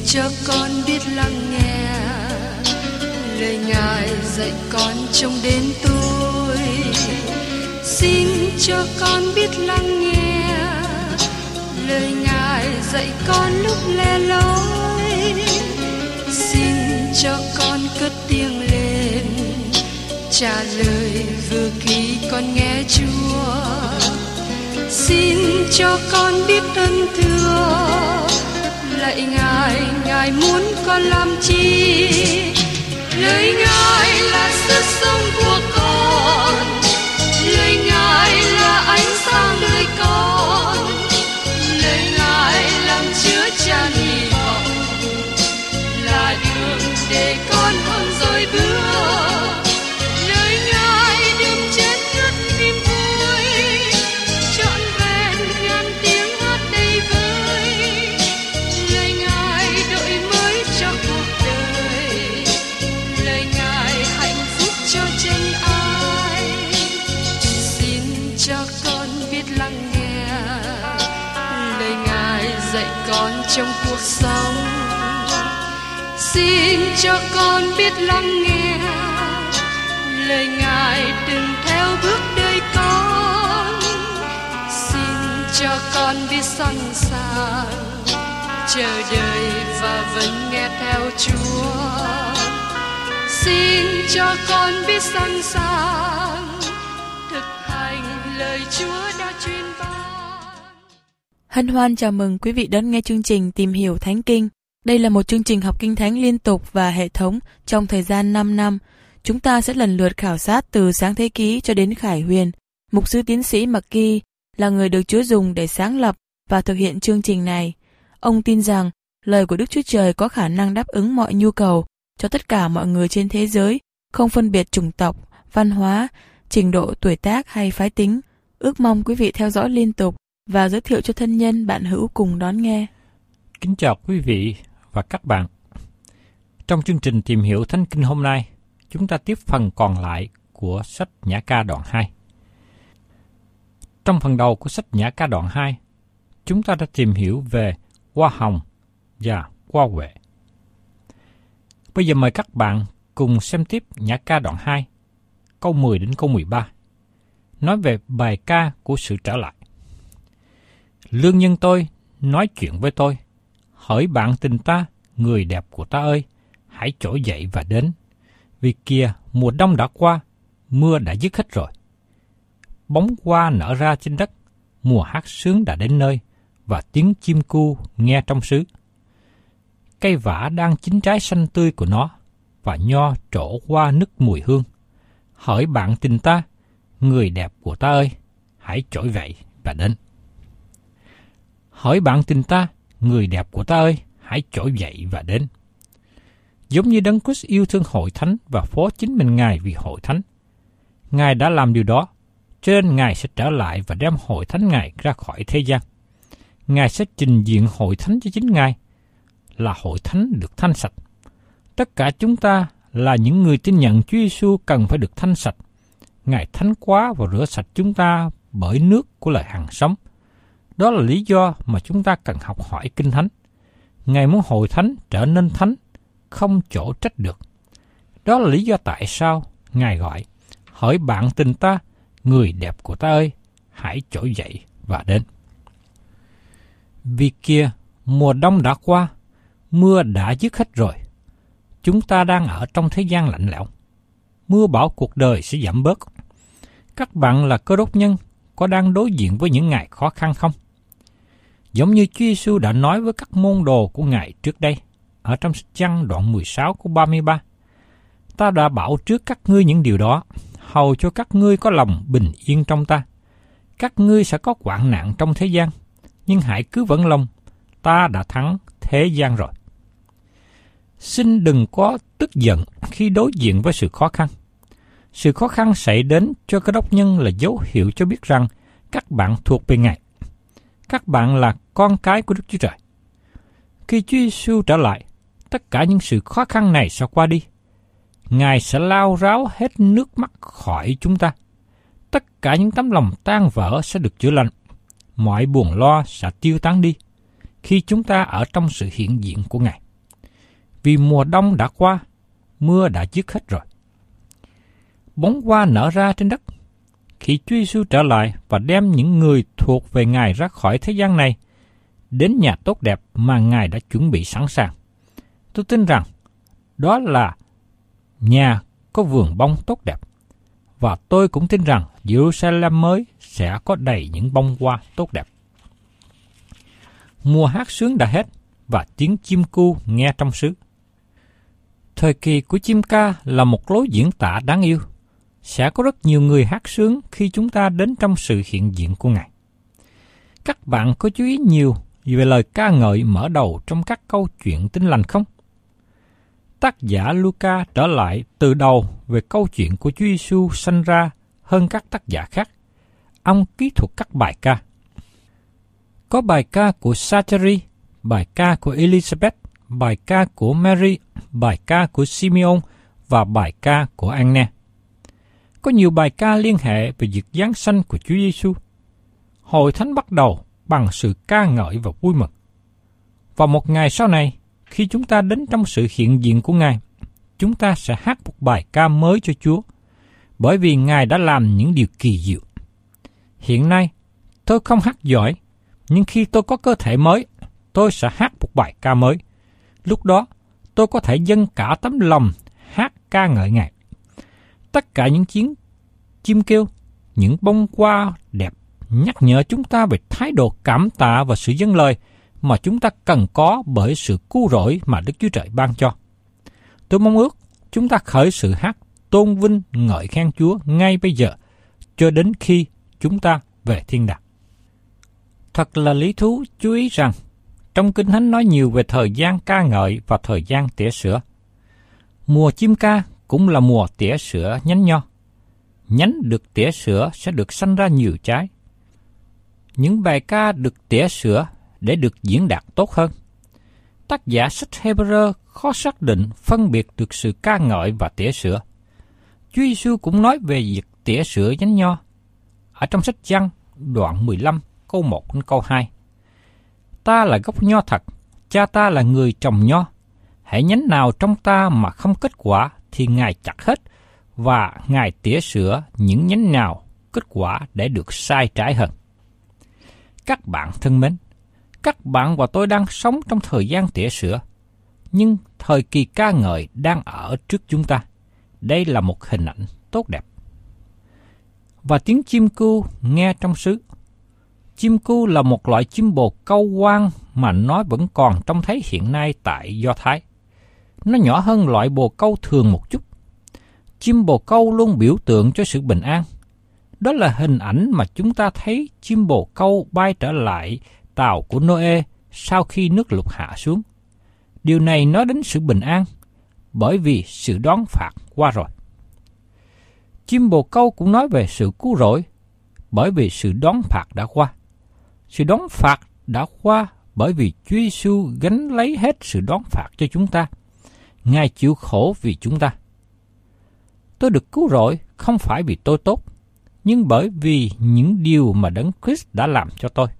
cho con biết lắng nghe lời Ngài dạy con trong đến tôi. Xin cho con biết lắng nghe lời Ngài dạy con lúc lẻ loi. Xin cho con cất tiếng lên trả lời vừa khi con nghe Chúa. Xin cho con biết ơn thưa lạy Ngài, Ngài muốn con làm chi? Lời Ngài là sức sống của con, lời Ngài là ánh sáng đời con, lời Ngài làm chứa chan hy vọng, là đường để con không dối bước. Lời Ngài đừng chết ngất niềm vui, trọn vẹn ngàn tiếng hát đầy vơi. Lời Ngài đổi mới cho cuộc đời, lời Ngài hạnh phúc cho chân ai. Xin cho con biết lắng nghe lời Ngài dạy con trong cuộc sống. Xin cho con biết lắng nghe lời Ngài đừng theo bước đời con. Xin cho con biết sẵn sàng chờ đợi và vẫn nghe theo Chúa. Xin cho con biết sẵn sàng thực hành lời Chúa đã truyền ban. Hân hoan chào mừng quý vị đón nghe chương trình Tìm hiểu Thánh Kinh. Đây là một chương trình học Kinh Thánh liên tục và hệ thống trong thời gian 5 năm. Chúng ta sẽ lần lượt khảo sát từ Sáng Thế Ký cho đến Khải Huyền. Mục sư tiến sĩ McGee là người được Chúa dùng để sáng lập và thực hiện chương trình này. Ông tin rằng lời của Đức Chúa Trời có khả năng đáp ứng mọi nhu cầu cho tất cả mọi người trên thế giới, không phân biệt chủng tộc, văn hóa, trình độ tuổi tác hay phái tính. Ước mong quý vị theo dõi liên tục và giới thiệu cho thân nhân bạn hữu cùng đón nghe. Kính chào quý vị và các bạn. Trong chương trình Tìm hiểu Thánh Kinh hôm nay, chúng ta tiếp phần còn lại của sách Nhã Ca đoạn 2. Trong phần đầu của sách Nhã Ca đoạn 2, chúng ta đã tìm hiểu về hoa hồng và hoa huệ. Bây giờ mời các bạn cùng xem tiếp Nhã Ca đoạn 2, câu 10 đến câu 13, nói về bài ca của sự trở lại. Lương nhân tôi nói chuyện với tôi, hỡi bạn tình ta, người đẹp của ta ơi, hãy trỗi dậy và đến. Vì kìa, mùa đông đã qua, mưa đã dứt hết rồi. Bóng hoa nở ra trên đất, mùa hát sướng đã đến nơi, và tiếng chim cu nghe trong xứ. Cây vả đang chín trái xanh tươi của nó, và nho trổ hoa nức mùi hương. Hỡi bạn tình ta, người đẹp của ta ơi, hãy trỗi dậy và đến. Hỡi bạn tình ta, người đẹp của ta ơi, hãy trỗi dậy và đến. Giống như Đấng Christ yêu thương hội thánh và phó chính mình Ngài vì hội thánh. Ngài đã làm điều đó, cho nên Ngài sẽ trở lại và đem hội thánh Ngài ra khỏi thế gian. Ngài sẽ trình diện hội thánh cho chính Ngài, là hội thánh được thanh sạch. Tất cả chúng ta là những người tin nhận Chúa Giêsu cần phải được thanh sạch. Ngài thánh hóa và rửa sạch chúng ta bởi nước của lời hằng sống. Đó là lý do mà chúng ta cần học hỏi Kinh Thánh. Ngài muốn hội thánh trở nên thánh, không chỗ trách được. Đó là lý do tại sao Ngài gọi, hỡi bạn tình ta, người đẹp của ta ơi, hãy trỗi dậy và đến. Vì kia, mùa đông đã qua, mưa đã dứt hết rồi. Chúng ta đang ở trong thế gian lạnh lẽo. Mưa bão cuộc đời sẽ giảm bớt. Các bạn là Cơ Đốc nhân có đang đối diện với những ngày khó khăn không? Giống như Chúa Giêsu đã nói với các môn đồ của Ngài trước đây, ở trong sách Giăng đoạn 16 câu 33. Ta đã bảo trước các ngươi những điều đó, hầu cho các ngươi có lòng bình yên trong ta. Các ngươi sẽ có hoạn nạn trong thế gian, nhưng hãy cứ vững lòng, ta đã thắng thế gian rồi. Xin đừng có tức giận khi đối diện với sự khó khăn. Sự khó khăn xảy đến cho Cơ Đốc nhân là dấu hiệu cho biết rằng các bạn thuộc về Ngài. Các bạn là con cái của Đức Chúa Trời. Khi Chúa Giêsu trở lại, tất cả những sự khó khăn này sẽ qua đi. Ngài sẽ lau ráo hết nước mắt khỏi chúng ta. Tất cả những tấm lòng tan vỡ sẽ được chữa lành. Mọi buồn lo sẽ tiêu tán đi khi chúng ta ở trong sự hiện diện của Ngài. vì mùa đông đã qua, mưa đã dứt hết rồi. Bông hoa nở ra trên đất. Khi Chúa Giêsu trở lại và đem những người thuộc về Ngài ra khỏi thế gian này, đến nhà tốt đẹp mà Ngài đã chuẩn bị sẵn sàng, tôi tin rằng đó là nhà có vườn bông tốt đẹp. Và tôi cũng tin rằng Jerusalem mới sẽ có đầy những bông hoa tốt đẹp. Mùa hát sướng đã hết và tiếng chim cu nghe trong xứ. Thời kỳ của chim ca là một lối diễn tả đáng yêu. Sẽ có rất nhiều người hát sướng khi chúng ta đến trong sự hiện diện của Ngài. Các bạn có chú ý nhiều về lời ca ngợi mở đầu trong các câu chuyện Tin Lành không? Tác giả Luca trở lại từ đầu về câu chuyện của Chúa Giêsu sanh ra hơn các tác giả khác. Ông kỹ thuật các bài ca. Có bài ca của Zachary, bài ca của Elizabeth, bài ca của Mary, bài ca của Simeon và bài ca của Anne. Có nhiều bài ca liên hệ về việc giáng sanh của Chúa Giêsu. Hội thánh bắt đầu bằng sự ca ngợi và vui mừng. Và một ngày sau này, khi chúng ta đến trong sự hiện diện của Ngài, chúng ta sẽ hát một bài ca mới cho Chúa, bởi vì Ngài đã làm những điều kỳ diệu. Hiện nay, tôi không hát giỏi, nhưng khi tôi có cơ thể mới, tôi sẽ hát một bài ca mới. Lúc đó, tôi có thể dâng cả tấm lòng hát ca ngợi Ngài. Tất cả những tiếng chim kêu, những bông hoa đẹp nhắc nhở chúng ta về thái độ cảm tạ và sự dâng lời mà chúng ta cần có bởi sự cứu rỗi mà Đức Chúa Trời ban cho. Tôi mong ước chúng ta khởi sự hát tôn vinh ngợi khen Chúa ngay bây giờ, cho đến khi chúng ta về thiên đàng. Thật là lý thú chú ý rằng, trong Kinh Thánh nói nhiều về thời gian ca ngợi và thời gian tỉa sữa. Mùa chim ca cũng là mùa tỉa sữa nhánh nho. Nhánh được tỉa sữa sẽ được sanh ra nhiều trái. Những bài ca được tỉa sữa để được diễn đạt tốt hơn. Tác giả sách Hebrew khó xác định phân biệt được sự ca ngợi và tỉa sữa. Chúa Giêsu cũng nói về việc tỉa sữa nhánh nho. Ở trong sách Giăng đoạn 15 câu 1 đến câu 2. Ta là gốc nho thật, cha ta là người trồng nho. Hễ nhánh nào trong ta mà không kết quả thì Ngài chặt hết, và Ngài tỉa sữa những nhánh nào kết quả để được sai trái hơn. Các bạn thân mến, các bạn và tôi đang sống trong thời gian tỉa sữa, nhưng thời kỳ ca ngợi đang ở trước chúng ta. Đây là một hình ảnh tốt đẹp. Và tiếng chim cu nghe trong xứ. Chim cu là một loại chim bồ câu hoang mà nó vẫn còn trông thấy hiện nay tại Do Thái. Nó nhỏ hơn loại bồ câu thường một chút. Chim bồ câu luôn biểu tượng cho sự bình an. Đó là hình ảnh mà chúng ta thấy chim bồ câu bay trở lại tàu của Noe sau khi nước lụt hạ xuống. Điều này nói đến sự bình an, bởi vì sự đón phạt qua rồi. Chim bồ câu cũng nói về sự cứu rỗi, bởi vì sự đón phạt đã qua. Sự đón phạt đã qua bởi vì Chúa Giêsu gánh lấy hết sự đón phạt cho chúng ta. Ngài chịu khổ vì chúng ta. Tôi được cứu rỗi không phải vì tôi tốt, nhưng bởi vì những điều mà Đấng Christ đã làm cho tôi.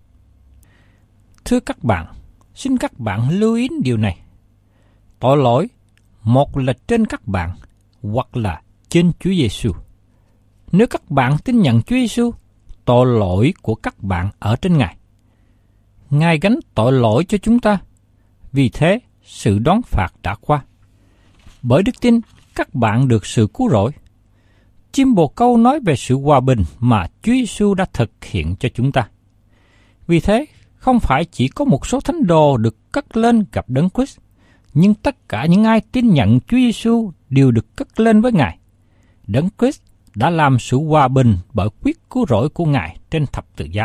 Thưa các bạn, xin các bạn lưu ý điều này. Tội lỗi, một là trên các bạn, hoặc là trên Chúa Giêsu. Nếu các bạn tin nhận Chúa Giêsu, tội lỗi của các bạn ở trên Ngài. Ngài gánh tội lỗi cho chúng ta. Vì thế, sự đón phạt đã qua. Bởi đức tin, các bạn được sự cứu rỗi. Chim bồ câu nói về sự hòa bình mà Chúa Giêsu đã thực hiện cho chúng ta. Vì thế, không phải chỉ có một số thánh đồ được cất lên gặp Đấng Christ, nhưng tất cả những ai tin nhận Chúa Giêsu đều được cất lên với Ngài. Đấng Christ đã làm sự hòa bình bởi quyết cứu rỗi của Ngài trên thập tự giá.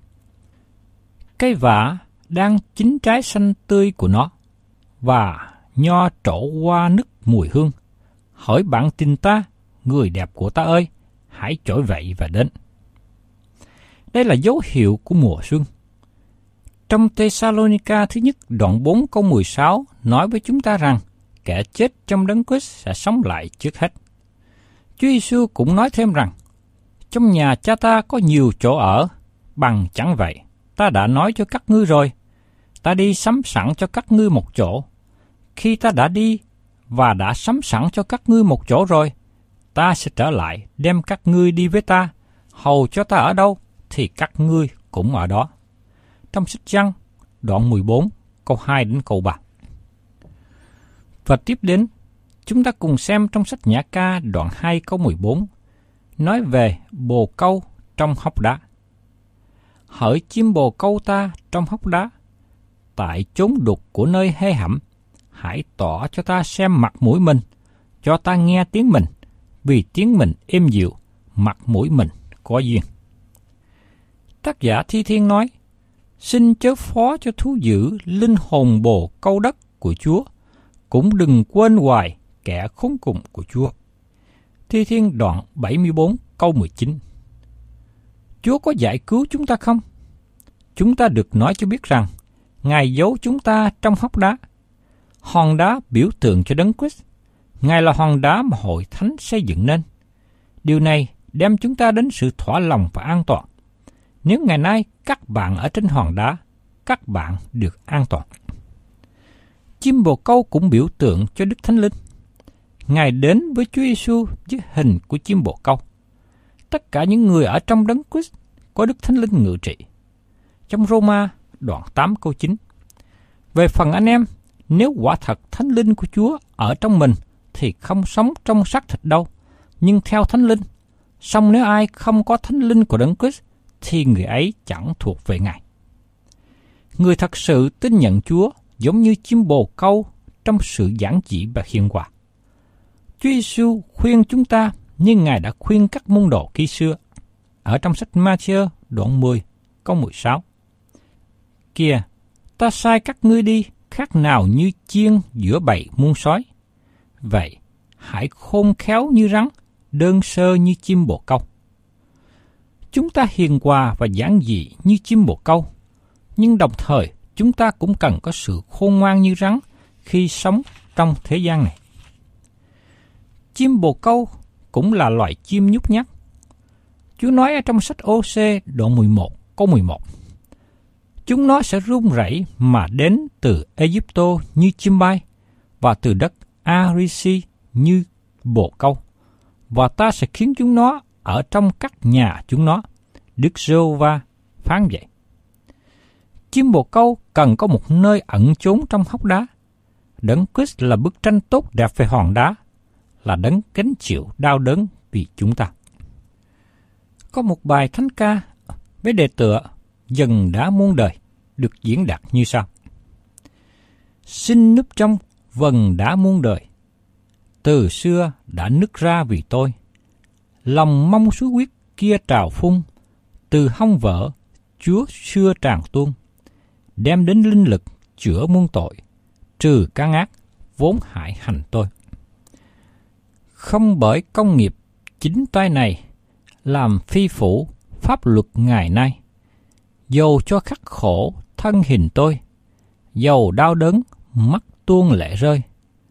Cây vả đang chín trái xanh tươi của nó, và nho trổ hoa nức mùi hương. Hỡi bạn tình ta, người đẹp của ta ơi, hãy trỗi dậy và đến. Đây là dấu hiệu của mùa xuân. Trong Thessalonica thứ nhất đoạn 4 câu 16 nói với chúng ta rằng kẻ chết trong Đấng Christ sẽ sống lại trước hết. Chúa Giêsu cũng nói thêm rằng, trong nhà cha ta có nhiều chỗ ở, bằng chẳng vậy, ta đã nói cho các ngươi rồi, ta đi sắm sẵn cho các ngươi một chỗ. khi ta đã đi và đã sắm sẵn cho các ngươi một chỗ rồi, ta sẽ trở lại đem các ngươi đi với ta, hầu cho ta ở đâu thì các ngươi cũng ở đó. Trong sách Giăng, đoạn 14, câu 2 đến câu 3. Và tiếp đến, chúng ta cùng xem trong sách Nhã Ca đoạn 2 câu 14, nói về bồ câu trong hốc đá. Hỡi chim bồ câu ta trong hốc đá, tại chốn đục của nơi hê hẩm, hãy tỏ cho ta xem mặt mũi mình, cho ta nghe tiếng mình, vì tiếng mình êm dịu, mặt mũi mình có duyên. Tác giả Thi Thiên nói, xin chớ phó cho thú dữ linh hồn bồ câu đất của Chúa, cũng đừng quên hoài kẻ khốn cùng của Chúa. Thi Thiên đoạn 74 câu 19. Chúa có giải cứu chúng ta không? Chúng ta được nói cho biết rằng, Ngài giấu chúng ta trong hốc đá. Hòn đá biểu tượng cho Đấng Christ. Ngài là hòn đá mà hội thánh xây dựng nên. Điều này đem chúng ta đến sự thỏa lòng và an toàn. Nếu ngày nay các bạn ở trên hòn đá, các bạn được an toàn. Chim bồ câu cũng biểu tượng cho Đức Thánh Linh. Ngài đến với Chúa Giêsu với hình của chim bồ câu. Tất cả những người ở trong Đấng Christ có Đức Thánh Linh ngự trị. Trong Roma đoạn 8 câu 9. Về phần anh em, nếu quả thật Thánh Linh của Chúa ở trong mình thì không sống trong xác thịt đâu, nhưng theo Thánh Linh. Song nếu ai không có Thánh Linh của Đấng Christ thì người ấy chẳng thuộc về Ngài. Người thật sự tin nhận Chúa giống như chim bồ câu trong sự giản dị và hiền hòa. Chúa Giêsu khuyên chúng ta như Ngài đã khuyên các môn đồ khi xưa. Ở trong sách Ma-thi-ơ đoạn 10 câu 16. Kìa, ta sai các ngươi đi khác nào như chiên giữa bầy muôn sói. Vậy, hãy khôn khéo như rắn, đơn sơ như chim bồ câu. Chúng ta hiền hòa và giản dị như chim bồ câu, nhưng đồng thời chúng ta cũng cần có sự khôn ngoan như rắn khi sống trong thế gian này. Chim bồ câu cũng là loài chim nhút nhát. Chúa nói ở trong sách Ô-sê đoạn 11 câu 11. Chúng nó sẽ run rẩy mà đến từ Ai-cập như chim bay, và từ đất A-ri-si như bồ câu, và ta sẽ khiến chúng nó ở trong các nhà chúng nó. Đức Giê-hô-va phán vậy. Chim bồ câu cần có một nơi ẩn chốn trong hốc đá. Đấng Christ là bức tranh tốt đẹp về hòn đá, là đấng gánh chịu đau đớn vì chúng ta. Có một bài thánh ca với đề tựa Dần đã muôn đời được diễn đạt như sau. Xin núp trong vần đã muôn đời, từ xưa đã nứt ra vì tôi. Lòng mong suối huyết kia trào phun, từ hông vỡ Chúa xưa tràn tuôn, đem đến linh lực chữa muôn tội, trừ căn ác vốn hại hành tôi. Không bởi công nghiệp chính tay này làm phi phủ pháp luật ngày nay, dầu cho khắc khổ thân hình tôi, dầu đau đớn mắt tuôn lệ rơi.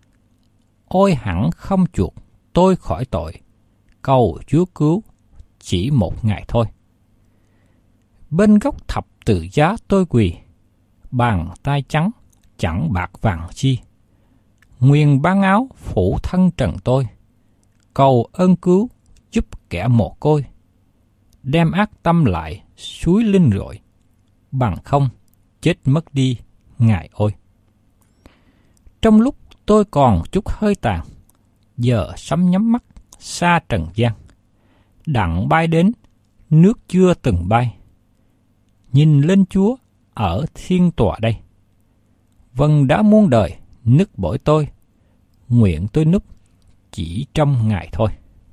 Ôi hẳn không chuộc tôi khỏi tội, cầu Chúa cứu chỉ một ngày thôi. Bên gốc thập tự giá tôi quỳ, bàn tay trắng chẳng bạc vàng chi. Nguyện ban áo phủ thân trần tôi, cầu ơn cứu giúp kẻ mồ côi. Đem ác tâm lại suối linh rội, bằng không chết mất đi ngài ôi. Trong lúc tôi còn chút hơi tàn, giờ sắm nhắm mắt xa trần gian. Đặng bay đến, nước chưa từng bay. Nhìn lên Chúa ở thiên tọa đây. Vâng đã muôn đời nức bội tôi, nguyện tôi núp chỉ trong Ngài thôi.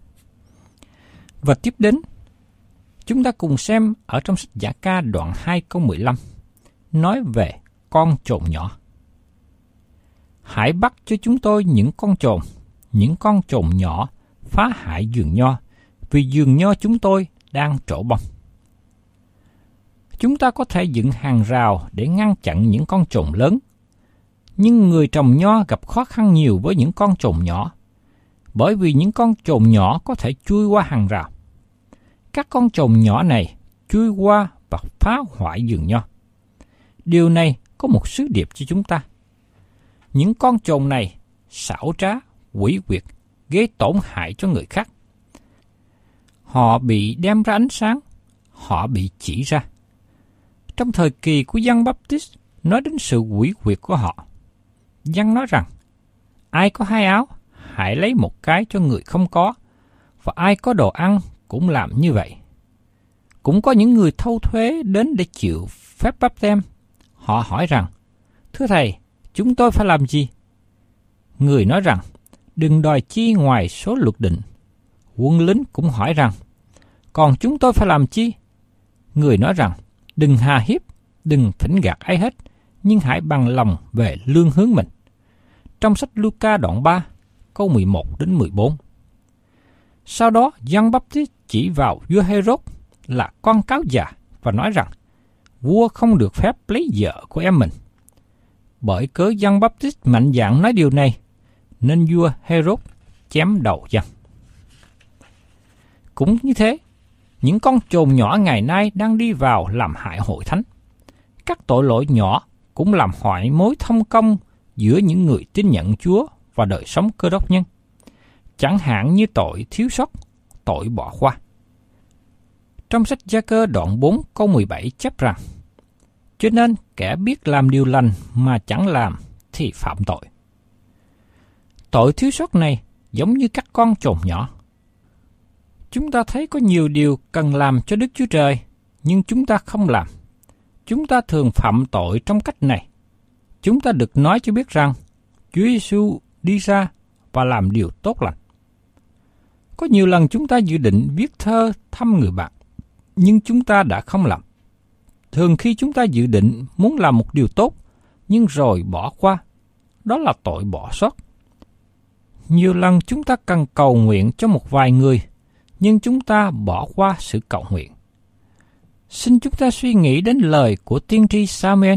Và tiếp đến, chúng ta cùng xem ở trong sách Nhã Ca đoạn 2 câu 15, nói về con chồn nhỏ. Hãy bắt cho chúng tôi những con chồn nhỏ phá hại vườn nho, vì vườn nho chúng tôi đang trổ bông. Chúng ta có thể dựng hàng rào để ngăn chặn những con chồn lớn, nhưng người trồng nho gặp khó khăn nhiều với những con chồn nhỏ, bởi vì những con chồn nhỏ có thể chui qua hàng rào. Các con chồn nhỏ này chui qua và phá hoại vườn nho. Điều này có một sứ điệp cho chúng ta. Những con trồn này xảo trá, quỷ quyệt, gây tổn hại cho người khác. Họ bị đem ra ánh sáng, họ bị chỉ ra. Trong thời kỳ của Giăng Baptist nói đến sự quỷ quyệt của họ. Giăng nói rằng, ai có 2 áo, hãy lấy một cái cho người không có, và ai có đồ ăn cũng làm như vậy. Cũng có những người thâu thuế đến để chịu phép báp têm. Họ hỏi rằng, thưa Thầy, chúng tôi phải làm gì? Người nói rằng, đừng đòi chi ngoài số luật định. Quân lính cũng hỏi rằng, còn chúng tôi phải làm chi? Người nói rằng, đừng hà hiếp, đừng phỉnh gạt ai hết, nhưng hãy bằng lòng về lương hướng mình. Trong sách Luca đoạn 3, câu 11 đến 14. Sau đó, Giăng Baptist chỉ vào vua Herod là con cáo già và nói rằng, vua không được phép lấy vợ của em mình. Bởi cớ Giăng Baptist mạnh dạn nói điều này, nên vua Herod chém đầu Giăng. Cũng như thế, những con trồn nhỏ ngày nay đang đi vào làm hại hội thánh. Các tội lỗi nhỏ cũng làm hoại mối thông công giữa những người tin nhận Chúa và đời sống Cơ Đốc nhân. Chẳng hạn như tội thiếu sót, tội bỏ qua. Trong sách Gia-cơ đoạn 4 câu 17 chép rằng, cho nên kẻ biết làm điều lành mà chẳng làm thì phạm tội. Tội thiếu sót này giống như các con trồn nhỏ. Chúng ta thấy có nhiều điều cần làm cho Đức Chúa Trời, nhưng chúng ta không làm. Chúng ta thường phạm tội trong cách này. Chúng ta được nói cho biết rằng Chúa Giêsu đi ra và làm điều tốt lành. Có nhiều lần chúng ta dự định viết thơ thăm người bạn, nhưng chúng ta đã không làm. Thường khi chúng ta dự định muốn làm một điều tốt, nhưng rồi bỏ qua, đó là tội bỏ sót. Nhiều lần chúng ta cần cầu nguyện cho một vài người, nhưng chúng ta bỏ qua sự cầu nguyện. Xin chúng ta suy nghĩ đến lời của tiên tri Samuel.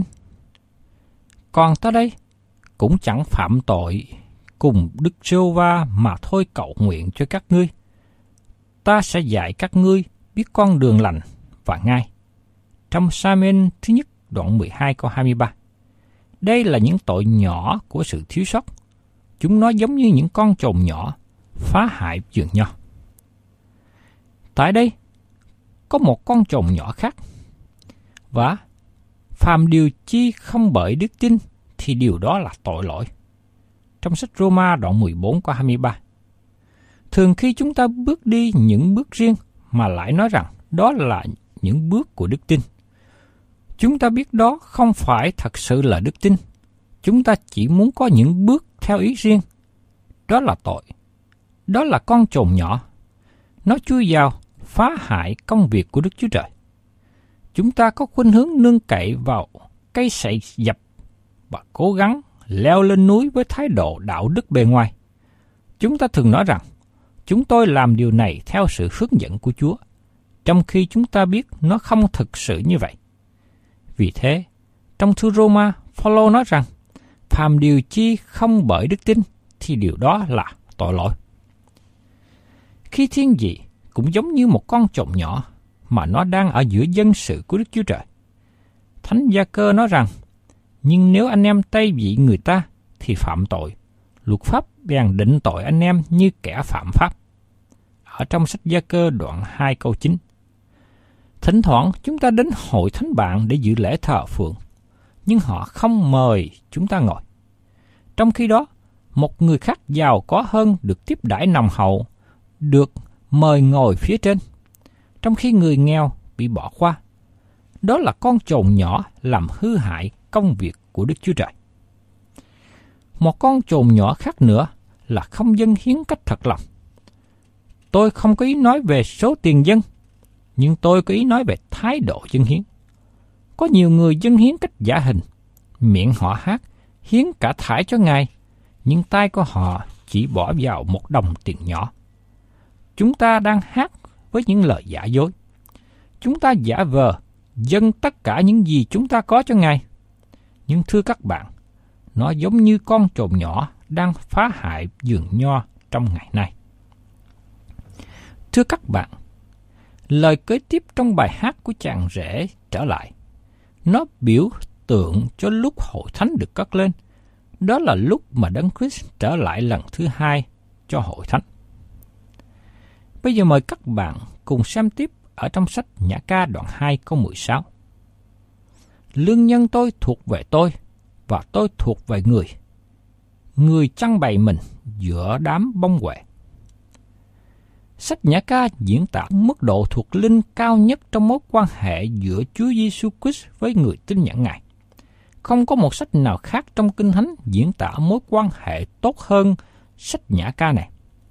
Còn ta đây, cũng chẳng phạm tội cùng Đức Giê-hô-va mà thôi cầu nguyện cho các ngươi. Ta sẽ dạy các ngươi biết con đường lành và ngay. Trong Samuel thứ nhất đoạn 12 câu 23. Đây là những tội nhỏ của sự thiếu sót. Chúng nó giống như những con trồn nhỏ phá hại vườn nho. Tại đây, có một con trồn nhỏ khác. Và phàm điều chi không bởi đức tin thì điều đó là tội lỗi. Trong sách Roma đoạn 14 câu 23. Thường khi chúng ta bước đi những bước riêng mà lại nói rằng đó là những bước của đức tin, chúng ta biết đó không phải thật sự là đức tin. Chúng ta chỉ muốn có những bước theo ý riêng. Đó là tội. Đó là con trồn nhỏ. Nó chui vào phá hại công việc của Đức Chúa Trời. Chúng ta có khuynh hướng nương cậy vào cây sậy dập và cố gắng leo lên núi với thái độ đạo đức bề ngoài. Chúng ta thường nói rằng, chúng tôi làm điều này theo sự hướng dẫn của Chúa, trong khi chúng ta biết nó không thực sự như vậy. Vì thế, trong thư Roma, Phaolô nói rằng, phàm điều chi không bởi đức tin, thì điều đó là tội lỗi. Khi thiên vị cũng giống như một con trồn nhỏ mà nó đang ở giữa dân sự của Đức Chúa Trời. Thánh Gia-cơ nói rằng, nhưng nếu anh em tây vị người ta thì phạm tội, luật pháp bèn định tội anh em như kẻ phạm pháp. Ở trong sách Gia-cơ đoạn 2 câu 9. Thỉnh thoảng chúng ta đến hội thánh bạn để dự lễ thờ phượng, nhưng họ không mời chúng ta ngồi. Trong khi đó, một người khác giàu có hơn được tiếp đãi nồng hậu, được mời ngồi phía trên, trong khi người nghèo bị bỏ qua. Đó là con trồn nhỏ làm hư hại công việc của Đức Chúa Trời. Một con trồn nhỏ khác nữa là không dâng hiến cách thật lòng. Tôi không có ý nói về số tiền dâng, nhưng tôi có ý nói về thái độ dâng hiến. Có nhiều người dâng hiến cách giả hình, miệng họ hát, hiến cả thải cho Ngài, nhưng tay của họ chỉ bỏ vào một đồng tiền nhỏ. Chúng ta đang hát với những lời giả dối. Chúng ta giả vờ dâng tất cả những gì chúng ta có cho Ngài. Nhưng thưa các bạn, nó giống như con trồn nhỏ đang phá hại vườn nho trong ngày nay. Thưa các bạn, lời kế tiếp trong bài hát của chàng rể trở lại. Nó biểu tượng cho lúc hội thánh được cất lên. Đó là lúc mà Đấng Christ trở lại lần thứ hai cho hội thánh. Bây giờ mời các bạn cùng xem tiếp ở trong sách Nhã Ca đoạn 2 câu 16. Lương nhân tôi thuộc về tôi, và tôi thuộc về người. Người chăn bày mình giữa đám bông huệ. Sách Nhã Ca diễn tả mức độ thuộc linh cao nhất trong mối quan hệ giữa Chúa Giêsu Christ với người tin nhận Ngài. Không có một sách nào khác trong Kinh Thánh diễn tả mối quan hệ tốt hơn sách Nhã Ca này.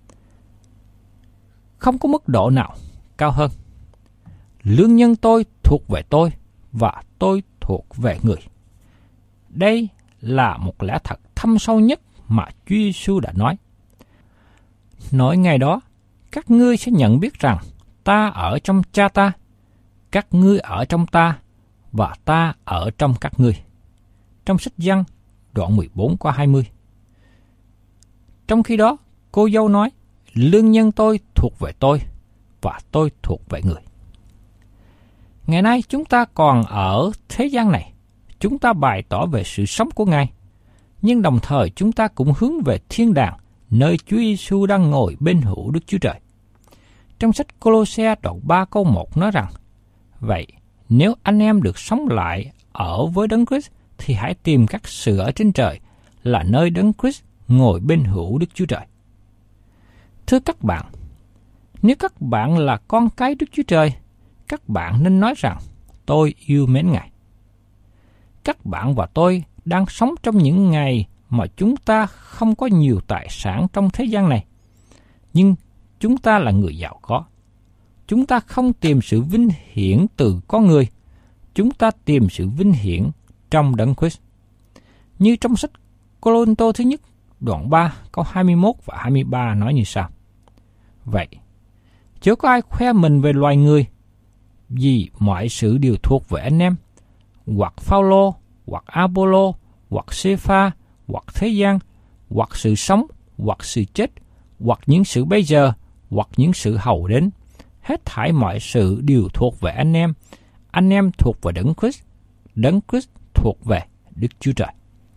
Không có mức độ nào cao hơn. Lương nhân tôi thuộc về tôi, và tôi thuộc về người. Đây là một lẽ thật thâm sâu nhất mà Chúa Giêsu đã nói. Nói ngày đó, các ngươi sẽ nhận biết rằng ta ở trong Cha ta, các ngươi ở trong ta, và ta ở trong các ngươi. Trong sách Giăng, đoạn 14 câu 20. Trong khi đó, cô dâu nói, lương nhân tôi thuộc về tôi, và tôi thuộc về người. Ngày nay chúng ta còn ở thế gian này, chúng ta bày tỏ về sự sống của Ngài, nhưng đồng thời chúng ta cũng hướng về thiên đàng, nơi Chúa Giêsu đang ngồi bên hữu Đức Chúa Trời. Trong sách Cô-lô-se đoạn 3 câu 1 nói rằng, vậy nếu anh em được sống lại ở với Đấng Christ, thì hãy tìm các sự ở trên trời, là nơi Đấng Christ ngồi bên hữu Đức Chúa Trời. Thưa các bạn, nếu các bạn là con cái Đức Chúa Trời, các bạn nên nói rằng, tôi yêu mến Ngài. Các bạn và tôi đang sống trong những ngày mà chúng ta không có nhiều tài sản trong thế gian này, nhưng chúng ta là người giàu có. Chúng ta không tìm sự vinh hiển từ con người, chúng ta tìm sự vinh hiển trong Đấng Christ. Như trong sách Cô-lô-tô thứ nhất, đoạn 3, câu 21 và 23 nói như sau. Vậy, chớ có ai khoe mình về loài người, vì mọi sự đều thuộc về anh em, hoặc Phao-lô, hoặc A-pô-lô, hoặc Sê-pha, hoặc thế gian, hoặc sự sống, hoặc sự chết, hoặc những sự bây giờ, hoặc những sự hầu đến. Hết thảy mọi sự đều thuộc về anh em thuộc về Đấng Christ thuộc về Đức Chúa Trời.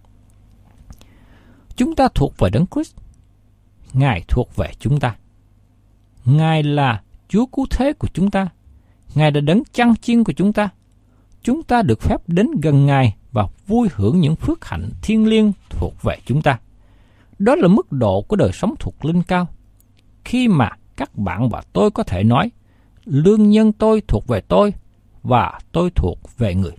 Chúng ta thuộc về Đấng Christ, Ngài thuộc về chúng ta. Ngài là Chúa cứu thế của chúng ta, Ngài là Đấng chăn chiên của chúng ta. Chúng ta được phép đến gần Ngài và vui hưởng những phước hạnh thiêng liêng thuộc về chúng ta. Đó là mức độ của đời sống thuộc linh cao. Khi mà các bạn và tôi có thể nói, lương nhân tôi thuộc về tôi, và tôi thuộc về người.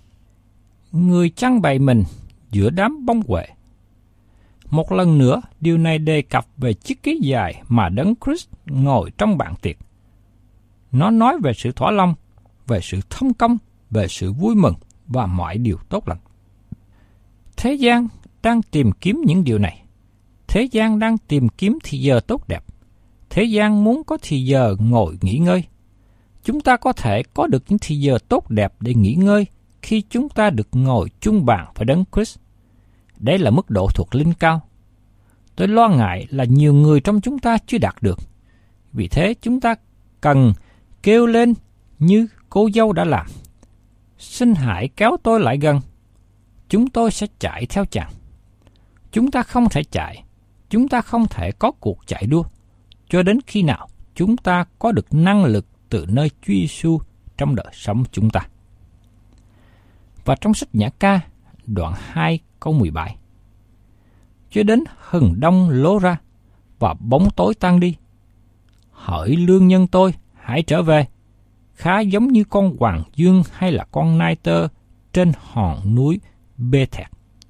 Người chăn bày mình giữa đám bông huệ. Một lần nữa, điều này đề cập về chiếc ghế dài mà Đấng Christ ngồi trong bàn tiệc. Nó nói về sự thỏa lòng, về sự thông công, về sự vui mừng và mọi điều tốt lành. Thế gian đang tìm kiếm những điều này. Thế gian đang tìm kiếm thì giờ tốt đẹp. Thế gian muốn có thì giờ ngồi nghỉ ngơi. Chúng ta có thể có được những thì giờ tốt đẹp để nghỉ ngơi khi chúng ta được ngồi chung bàn với Đấng Christ. Đây là mức độ thuộc linh cao. Tôi lo ngại là nhiều người trong chúng ta chưa đạt được. Vì thế chúng ta cần kêu lên như cô dâu đã làm. Xin hãy kéo tôi lại gần. Chúng tôi sẽ chạy theo chàng. Chúng ta không thể chạy. Chúng ta không thể có cuộc chạy đua cho đến khi nào chúng ta có được năng lực từ nơi Chúa Giêsu trong đời sống chúng ta. Và trong sách Nhã Ca, đoạn 2 câu 17. Cho đến hừng đông ló ra và bóng tối tan đi. Hỡi lương nhân tôi, hãy trở về, khá giống như con hoàng dương hay là con nai tơ trên hòn núi Bê Thẹt.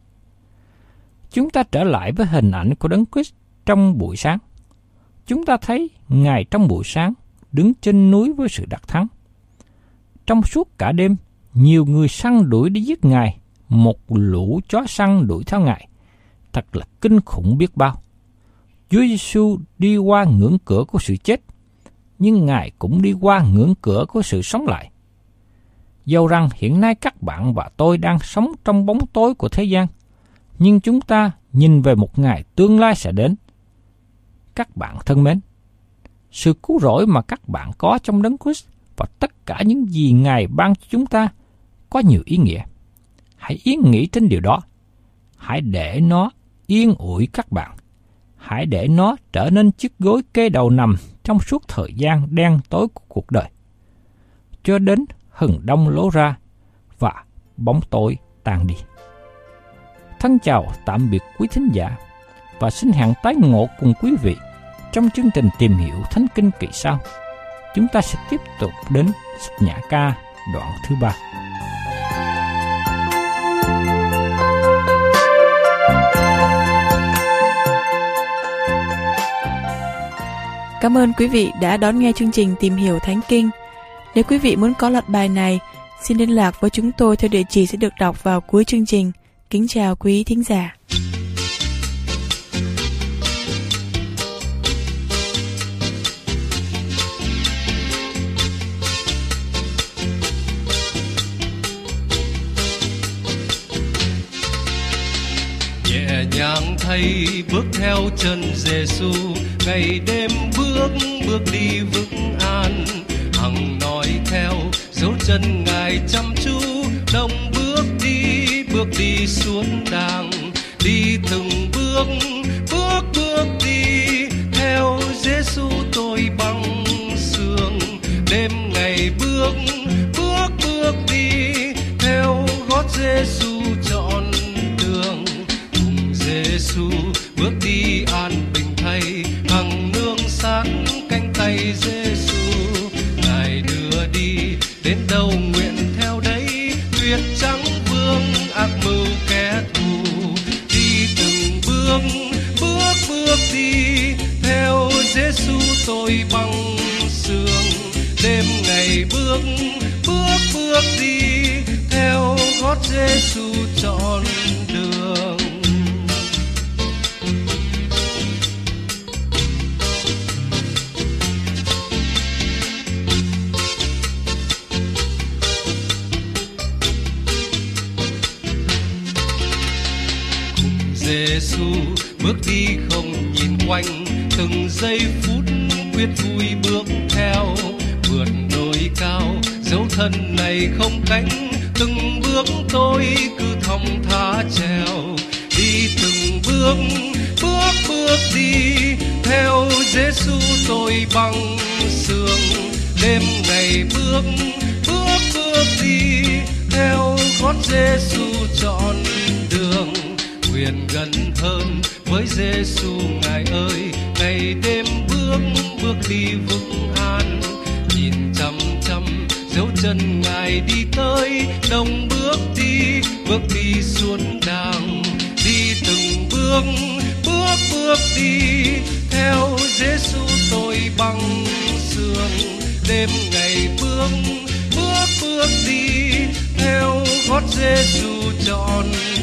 Chúng ta trở lại với hình ảnh của Đấng Christ trong buổi sáng. Chúng ta thấy Ngài trong buổi sáng đứng trên núi với sự đắc thắng. Trong suốt cả đêm, nhiều người săn đuổi để giết Ngài, một lũ chó săn đuổi theo Ngài. Thật là kinh khủng biết bao. Chúa Giêsu đi qua ngưỡng cửa của sự chết, nhưng Ngài cũng đi qua ngưỡng cửa của sự sống lại. Dầu rằng hiện nay các bạn và tôi đang sống trong bóng tối của thế gian, nhưng chúng ta nhìn về một ngày tương lai sẽ đến. Các bạn thân mến, sự cứu rỗi mà các bạn có trong Đấng Christ và tất cả những gì Ngài ban cho chúng ta có nhiều ý nghĩa. Hãy yên nghĩ trên điều đó. hãy để nó yên ủi các bạn. Hãy để nó trở nên chiếc gối kê đầu nằm trong suốt thời gian đen tối của cuộc đời, cho đến hừng đông ló ra và bóng tối tan đi. Thân chào tạm biệt quý thính giả và xin hẹn tái ngộ cùng quý vị trong chương trình tìm hiểu Thánh Kinh kỳ sau. Chúng ta sẽ tiếp tục đến sách Nhã Ca đoạn thứ 3. Cảm ơn quý vị đã đón nghe chương trình Tìm hiểu Thánh Kinh. Nếu quý vị muốn có loạt bài này, xin liên lạc với chúng tôi theo địa chỉ sẽ được đọc vào cuối chương trình. Kính chào quý thính giả. Nhẹ nhàng thay bước theo chân Giêsu, ngày đêm bước đi vững an. Hằng nói theo dấu chân Ngài chăm chú, đồng bước đi xuống đàng. Đi từng bước đi theo Giêsu tôi băng sương. Đêm ngày bước đi theo gót Giêsu trọn đường. Cùng Giêsu bước đi an bình thay, hằng nương sát cánh tay Giêsu. Ngài đưa đi đến đâu nguyện theo đấy, tuyệt trắng vương ác mưu kẻ thù. Đi từng bước đi theo Giêsu tôi băng sương. Đêm ngày bước đi theo gót Giêsu trọn đường. Giêsu bước đi không nhìn quanh, từng giây phút quyết vui bước theo. Vượt đồi cao dấu thân này không cánh, từng bước tôi cứ thong thả trèo. Đi từng bước đi theo Giêsu tôi băng sương. Đêm ngày bước đi theo gót Giêsu trọn đường. Nguyện gần hơn với Giêsu Ngài ơi, ngày đêm bước đi vững an. Nhìn chăm dấu chân Ngài đi tới, đồng bước đi xuống đàng. Đi từng bước đi theo Giêsu tôi băng sương. Đêm ngày bước đi theo gót Giêsu trọn